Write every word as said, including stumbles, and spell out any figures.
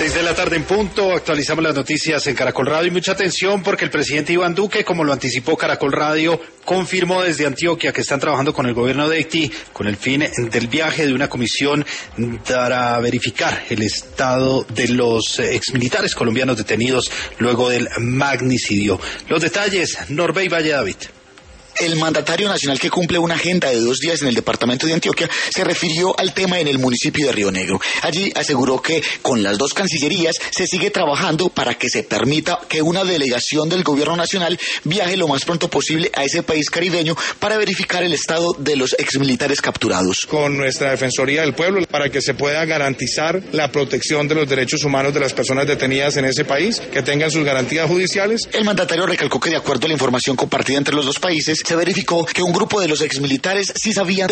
Seis de la tarde en punto, actualizamos las noticias en Caracol Radio y mucha atención porque el presidente Iván Duque, como lo anticipó Caracol Radio, confirmó desde Antioquia que están trabajando con el gobierno de Haití con el fin del viaje de una comisión para verificar el estado de los exmilitares colombianos detenidos luego del magnicidio. Los detalles, Norbey Valle David. El mandatario nacional, que cumple una agenda de dos días en el departamento de Antioquia, se refirió al tema en el municipio de Río Negro. Allí aseguró que con las dos cancillerías se sigue trabajando para que se permita que una delegación del gobierno nacional viaje lo más pronto posible a ese país caribeño para verificar el estado de los exmilitares capturados. Con nuestra Defensoría del Pueblo, para que se pueda garantizar la protección de los derechos humanos de las personas detenidas en ese país, que tengan sus garantías judiciales. El mandatario recalcó que, de acuerdo a la información compartida entre los dos países, se verificó que un grupo de los exmilitares sí sabían